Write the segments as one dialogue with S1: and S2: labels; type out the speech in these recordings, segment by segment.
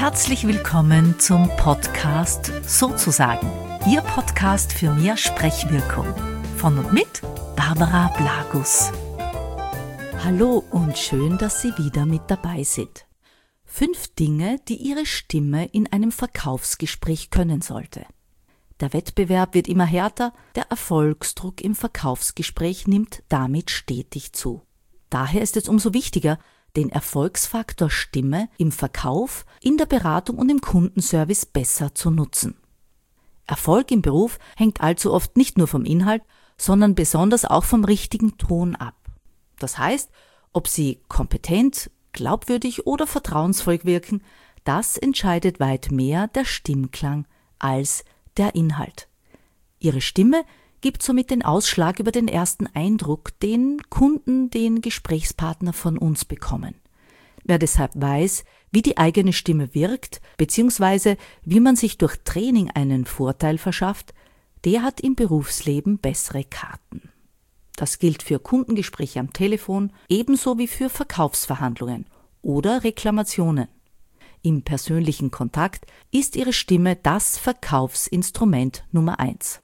S1: Herzlich willkommen zum Podcast Sozusagen, Ihr Podcast für mehr Sprechwirkung. Von und mit Barbara Blagus. Hallo und schön, dass Sie wieder mit dabei sind. 5 Dinge, die Ihre Stimme in einem Verkaufsgespräch können sollte. Der Wettbewerb wird immer härter, der Erfolgsdruck im Verkaufsgespräch nimmt damit stetig zu. Daher ist es umso wichtiger, den Erfolgsfaktor Stimme im Verkauf, in der Beratung und im Kundenservice besser zu nutzen. Erfolg im Beruf hängt allzu oft nicht nur vom Inhalt, sondern besonders auch vom richtigen Ton ab. Das heißt, ob Sie kompetent, glaubwürdig oder vertrauensvoll wirken, das entscheidet weit mehr der Stimmklang als der Inhalt. Ihre Stimme gibt somit den Ausschlag über den ersten Eindruck, den Kunden, den Gesprächspartner von uns bekommen. Wer deshalb weiß, wie die eigene Stimme wirkt, bzw. wie man sich durch Training einen Vorteil verschafft, der hat im Berufsleben bessere Karten. Das gilt für Kundengespräche am Telefon, ebenso wie für Verkaufsverhandlungen oder Reklamationen. Im persönlichen Kontakt ist Ihre Stimme das Verkaufsinstrument Nummer 1.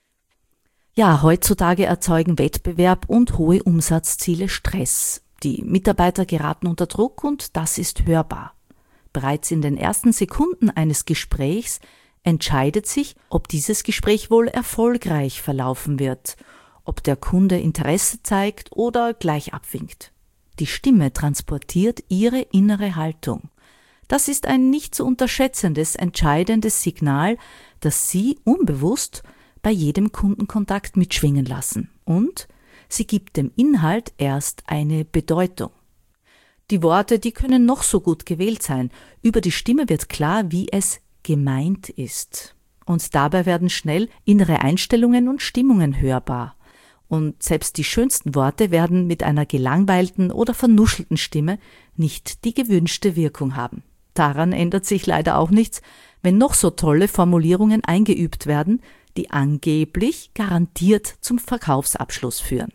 S1: Ja, heutzutage erzeugen Wettbewerb und hohe Umsatzziele Stress. Die Mitarbeiter geraten unter Druck und das ist hörbar. Bereits in den ersten Sekunden eines Gesprächs entscheidet sich, ob dieses Gespräch wohl erfolgreich verlaufen wird, ob der Kunde Interesse zeigt oder gleich abwinkt. Die Stimme transportiert Ihre innere Haltung. Das ist ein nicht zu unterschätzendes, entscheidendes Signal, das Sie unbewusst bei jedem Kundenkontakt mitschwingen lassen und sie gibt dem Inhalt erst eine Bedeutung. Die Worte, die können noch so gut gewählt sein. Über die Stimme wird klar, wie es gemeint ist. Und dabei werden schnell innere Einstellungen und Stimmungen hörbar. Und selbst die schönsten Worte werden mit einer gelangweilten oder vernuschelten Stimme nicht die gewünschte Wirkung haben. Daran ändert sich leider auch nichts, wenn noch so tolle Formulierungen eingeübt werden, die angeblich garantiert zum Verkaufsabschluss führen.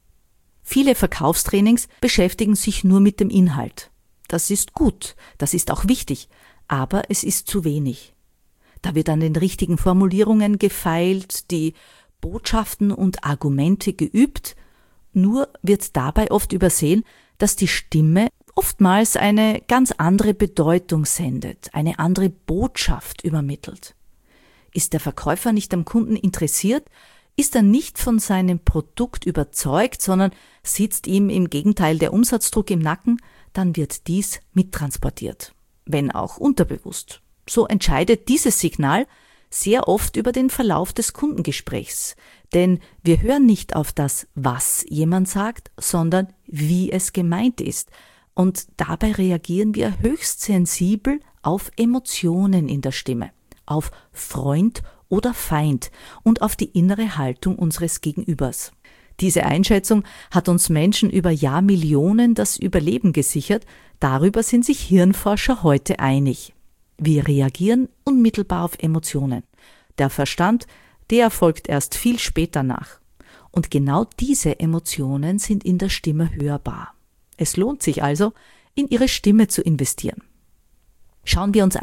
S1: Viele Verkaufstrainings beschäftigen sich nur mit dem Inhalt. Das ist gut, das ist auch wichtig, aber es ist zu wenig. Da wird an den richtigen Formulierungen gefeilt, die Botschaften und Argumente geübt, nur wird dabei oft übersehen, dass die Stimme oftmals eine ganz andere Bedeutung sendet, eine andere Botschaft übermittelt. Ist der Verkäufer nicht am Kunden interessiert, ist er nicht von seinem Produkt überzeugt, sondern sitzt ihm im Gegenteil der Umsatzdruck im Nacken, dann wird dies mittransportiert, wenn auch unterbewusst. So entscheidet dieses Signal sehr oft über den Verlauf des Kundengesprächs, denn wir hören nicht auf das, was jemand sagt, sondern wie es gemeint ist. Und dabei reagieren wir höchst sensibel auf Emotionen in der Stimme, auf Freund oder Feind und auf die innere Haltung unseres Gegenübers. Diese Einschätzung hat uns Menschen über Jahrmillionen das Überleben gesichert, darüber sind sich Hirnforscher heute einig. Wir reagieren unmittelbar auf Emotionen. Der Verstand, der folgt erst viel später nach. Und genau diese Emotionen sind in der Stimme hörbar. Es lohnt sich also, in Ihre Stimme zu investieren. Schauen wir uns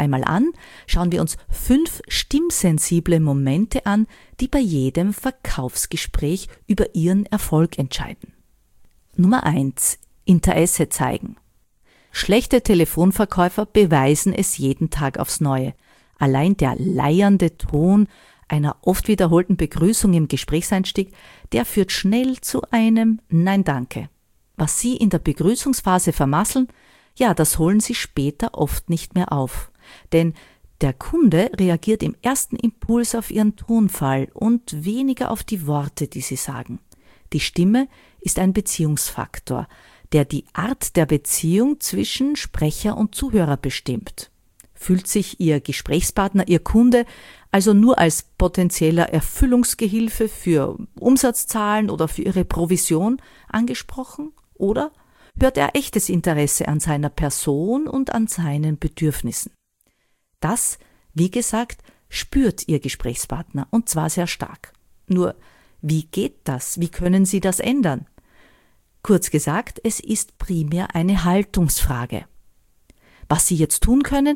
S1: 5 stimmsensible Momente an, die bei jedem Verkaufsgespräch über Ihren Erfolg entscheiden. Nummer 1. Interesse zeigen. Schlechte Telefonverkäufer beweisen es jeden Tag aufs Neue. Allein der leiernde Ton einer oft wiederholten Begrüßung im Gesprächseinstieg, der führt schnell zu einem Nein, danke. Was Sie in der Begrüßungsphase vermasseln, ja, das holen Sie später oft nicht mehr auf. Denn der Kunde reagiert im ersten Impuls auf Ihren Tonfall und weniger auf die Worte, die Sie sagen. Die Stimme ist ein Beziehungsfaktor, der die Art der Beziehung zwischen Sprecher und Zuhörer bestimmt. Fühlt sich Ihr Gesprächspartner, Ihr Kunde also nur als potenzieller Erfüllungsgehilfe für Umsatzzahlen oder für Ihre Provision angesprochen? Oder hört er echtes Interesse an seiner Person und an seinen Bedürfnissen? Das, wie gesagt, spürt Ihr Gesprächspartner und zwar sehr stark. Nur, wie geht das? Wie können Sie das ändern? Kurz gesagt, es ist primär eine Haltungsfrage. Was Sie jetzt tun können,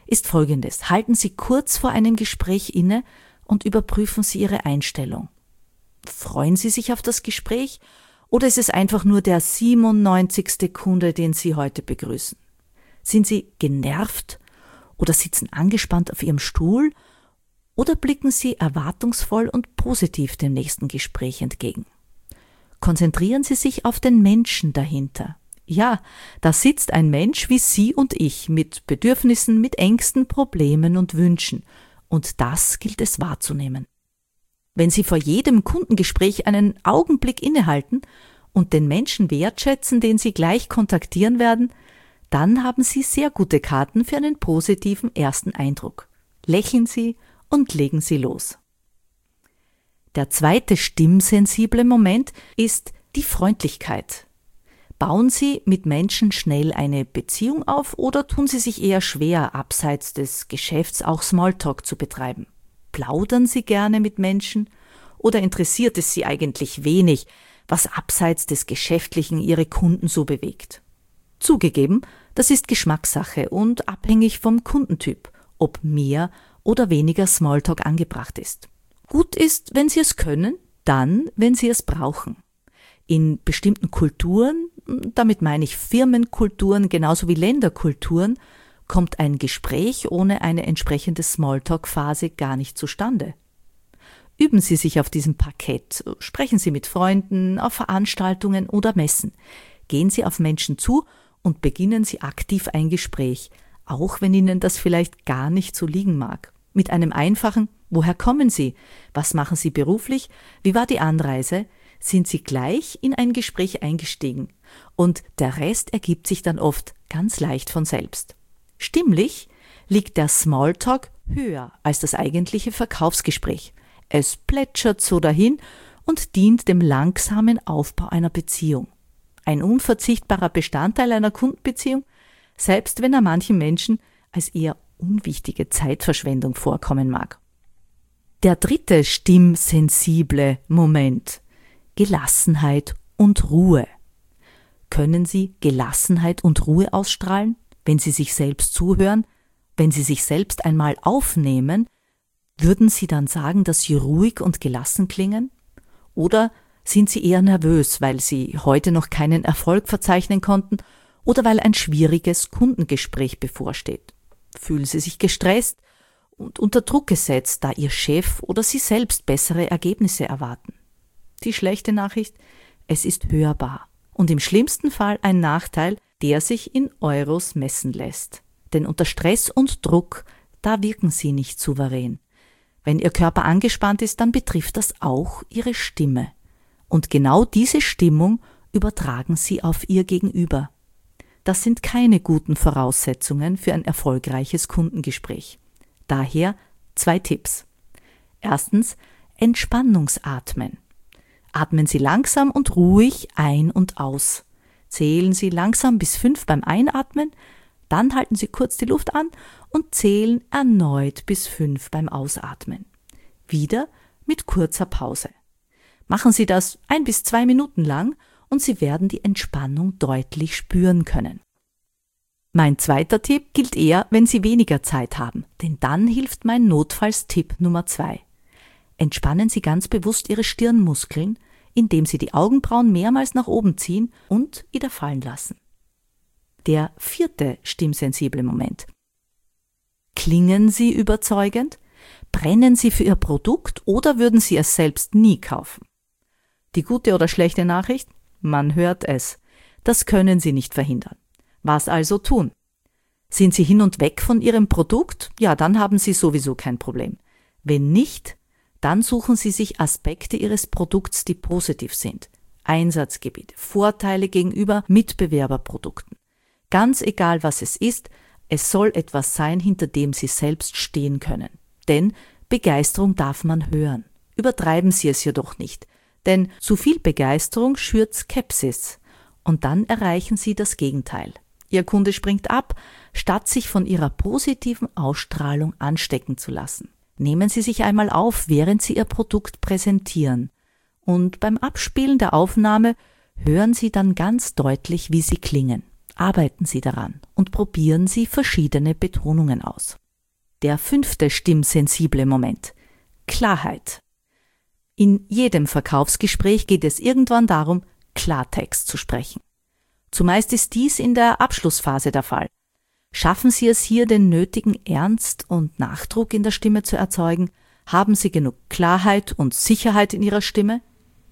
S1: ist folgendes. Halten Sie kurz vor einem Gespräch inne und überprüfen Sie Ihre Einstellung. Freuen Sie sich auf das Gespräch oder ist es einfach nur der 97. Kunde, den Sie heute begrüßen? Sind Sie genervt oder sitzen angespannt auf Ihrem Stuhl oder blicken Sie erwartungsvoll und positiv dem nächsten Gespräch entgegen? Konzentrieren Sie sich auf den Menschen dahinter. Ja, da sitzt ein Mensch wie Sie und ich mit Bedürfnissen, mit Ängsten, Problemen und Wünschen. Und das gilt es wahrzunehmen. Wenn Sie vor jedem Kundengespräch einen Augenblick innehalten und den Menschen wertschätzen, den Sie gleich kontaktieren werden, dann haben Sie sehr gute Karten für einen positiven ersten Eindruck. Lächeln Sie und legen Sie los. Der zweite stimmsensible Moment ist die Freundlichkeit. Bauen Sie mit Menschen schnell eine Beziehung auf oder tun Sie sich eher schwer, abseits des Geschäfts auch Smalltalk zu betreiben? Plaudern Sie gerne mit Menschen oder interessiert es Sie eigentlich wenig, was abseits des Geschäftlichen Ihre Kunden so bewegt? Zugegeben, das ist Geschmackssache und abhängig vom Kundentyp, ob mehr oder weniger Smalltalk angebracht ist. Gut ist, wenn Sie es können, dann, wenn Sie es brauchen. In bestimmten Kulturen, damit meine ich Firmenkulturen genauso wie Länderkulturen, kommt ein Gespräch ohne eine entsprechende Smalltalk-Phase gar nicht zustande. Üben Sie sich auf diesem Parkett, sprechen Sie mit Freunden, auf Veranstaltungen oder Messen. Gehen Sie auf Menschen zu und beginnen Sie aktiv ein Gespräch, auch wenn Ihnen das vielleicht gar nicht so liegen mag. Mit einem einfachen „Woher kommen Sie? Was machen Sie beruflich? Wie war die Anreise?“ sind Sie gleich in ein Gespräch eingestiegen und der Rest ergibt sich dann oft ganz leicht von selbst. Stimmlich liegt der Smalltalk höher als das eigentliche Verkaufsgespräch. Es plätschert so dahin und dient dem langsamen Aufbau einer Beziehung. Ein unverzichtbarer Bestandteil einer Kundenbeziehung, selbst wenn er manchen Menschen als eher unwichtige Zeitverschwendung vorkommen mag. Der dritte stimmsensible Moment: Gelassenheit und Ruhe. Können Sie Gelassenheit und Ruhe ausstrahlen, wenn Sie sich selbst zuhören, wenn Sie sich selbst einmal aufnehmen? Würden Sie dann sagen, dass Sie ruhig und gelassen klingen? Oder sind Sie eher nervös, weil Sie heute noch keinen Erfolg verzeichnen konnten oder weil ein schwieriges Kundengespräch bevorsteht? Fühlen Sie sich gestresst und unter Druck gesetzt, da Ihr Chef oder Sie selbst bessere Ergebnisse erwarten? Die schlechte Nachricht: Es ist hörbar und im schlimmsten Fall ein Nachteil, der sich in Euros messen lässt. Denn unter Stress und Druck, da wirken Sie nicht souverän. Wenn Ihr Körper angespannt ist, dann betrifft das auch Ihre Stimme. Und genau diese Stimmung übertragen Sie auf Ihr Gegenüber. Das sind keine guten Voraussetzungen für ein erfolgreiches Kundengespräch. Daher 2 Tipps. Erstens, Entspannungsatmen. Atmen Sie langsam und ruhig ein und aus. Zählen Sie langsam bis 5 beim Einatmen, dann halten Sie kurz die Luft an und zählen erneut bis 5 beim Ausatmen. Wieder mit kurzer Pause. Machen Sie das 1 bis 2 Minuten lang und Sie werden die Entspannung deutlich spüren können. Mein zweiter Tipp gilt eher, wenn Sie weniger Zeit haben, denn dann hilft mein Notfallstipp Nummer 2. Entspannen Sie ganz bewusst Ihre Stirnmuskeln, indem Sie die Augenbrauen mehrmals nach oben ziehen und wieder fallen lassen. Der 4. stimmsensible Moment. Klingen Sie überzeugend? Brennen Sie für Ihr Produkt oder würden Sie es selbst nie kaufen? Die gute oder schlechte Nachricht? Man hört es. Das können Sie nicht verhindern. Was also tun? Sind Sie hin und weg von Ihrem Produkt? Ja, dann haben Sie sowieso kein Problem. Wenn nicht, dann suchen Sie sich Aspekte Ihres Produkts, die positiv sind. Einsatzgebiete, Vorteile gegenüber Mitbewerberprodukten. Ganz egal, was es ist, es soll etwas sein, hinter dem Sie selbst stehen können. Denn Begeisterung darf man hören. Übertreiben Sie es jedoch nicht, denn zu viel Begeisterung schürt Skepsis und dann erreichen Sie das Gegenteil. Ihr Kunde springt ab, statt sich von Ihrer positiven Ausstrahlung anstecken zu lassen. Nehmen Sie sich einmal auf, während Sie Ihr Produkt präsentieren. Und beim Abspielen der Aufnahme hören Sie dann ganz deutlich, wie Sie klingen. arbeiten Sie daran und probieren Sie verschiedene Betonungen aus. Der 5. stimmsensible Moment: Klarheit. In jedem Verkaufsgespräch geht es irgendwann darum, Klartext zu sprechen. Zumeist ist dies in der Abschlussphase der Fall. Schaffen Sie es hier, den nötigen Ernst und Nachdruck in der Stimme zu erzeugen? Haben Sie genug Klarheit und Sicherheit in Ihrer Stimme?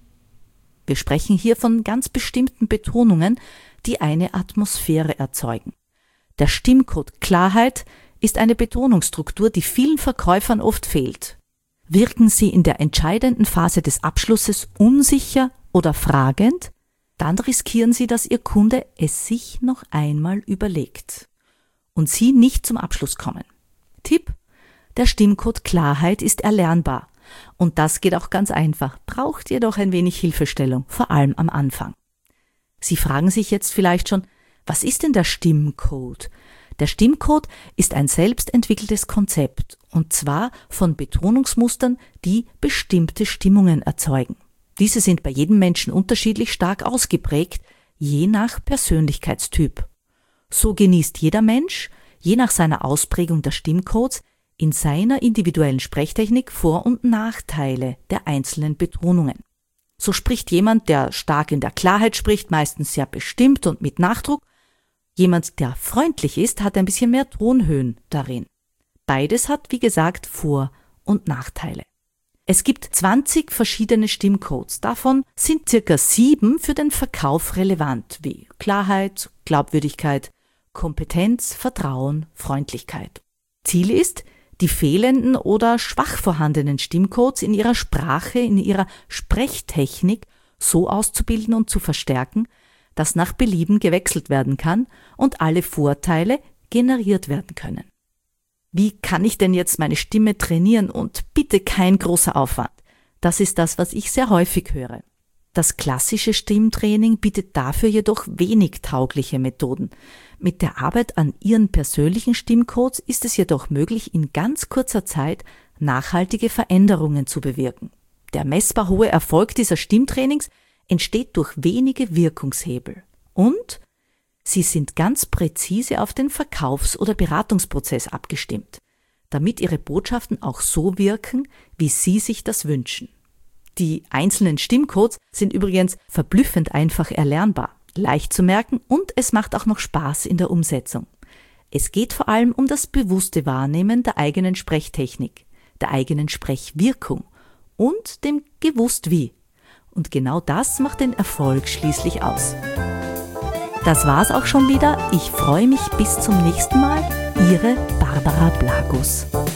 S1: Wir sprechen hier von ganz bestimmten Betonungen, die eine Atmosphäre erzeugen. Der Stimmcode Klarheit ist eine Betonungsstruktur, die vielen Verkäufern oft fehlt. Wirken Sie in der entscheidenden Phase des Abschlusses unsicher oder fragend, dann riskieren Sie, dass Ihr Kunde es sich noch einmal überlegt und Sie nicht zum Abschluss kommen. Tipp: Der Stimmcode Klarheit ist erlernbar und das geht auch ganz einfach, braucht jedoch ein wenig Hilfestellung, vor allem am Anfang. Sie fragen sich jetzt vielleicht schon, was ist denn der Stimmcode? Der Stimmcode ist ein selbst entwickeltes Konzept, und zwar von Betonungsmustern, die bestimmte Stimmungen erzeugen. Diese sind bei jedem Menschen unterschiedlich stark ausgeprägt, je nach Persönlichkeitstyp. So genießt jeder Mensch, je nach seiner Ausprägung der Stimmcodes, in seiner individuellen Sprechtechnik Vor- und Nachteile der einzelnen Betonungen. So spricht jemand, der stark in der Klarheit spricht, meistens sehr bestimmt und mit Nachdruck. Jemand, der freundlich ist, hat ein bisschen mehr Tonhöhen darin. Beides hat, wie gesagt, Vor- und Nachteile. Es gibt 20 verschiedene Stimmcodes. Davon sind ca. 7 für den Verkauf relevant, wie Klarheit, Glaubwürdigkeit, Kompetenz, Vertrauen, Freundlichkeit. Ziel ist, die fehlenden oder schwach vorhandenen Stimmcodes in ihrer Sprache, in ihrer Sprechtechnik so auszubilden und zu verstärken, dass nach Belieben gewechselt werden kann und alle Vorteile generiert werden können. Wie kann ich denn jetzt meine Stimme trainieren und bitte kein großer Aufwand? Das ist das, was ich sehr häufig höre. Das klassische Stimmtraining bietet dafür jedoch wenig taugliche Methoden. Mit der Arbeit an Ihren persönlichen Stimmcodes ist es jedoch möglich, in ganz kurzer Zeit nachhaltige Veränderungen zu bewirken. Der messbar hohe Erfolg dieser Stimmtrainings entsteht durch wenige Wirkungshebel und sie sind ganz präzise auf den Verkaufs- oder Beratungsprozess abgestimmt, damit Ihre Botschaften auch so wirken, wie Sie sich das wünschen. Die einzelnen Stimmcodes sind übrigens verblüffend einfach erlernbar, leicht zu merken und es macht auch noch Spaß in der Umsetzung. Es geht vor allem um das bewusste Wahrnehmen der eigenen Sprechtechnik, der eigenen Sprechwirkung und dem gewusst wie. Und genau das macht den Erfolg schließlich aus. Das war's auch schon wieder. Ich freue mich bis zum nächsten Mal. Ihre Barbara Blagus.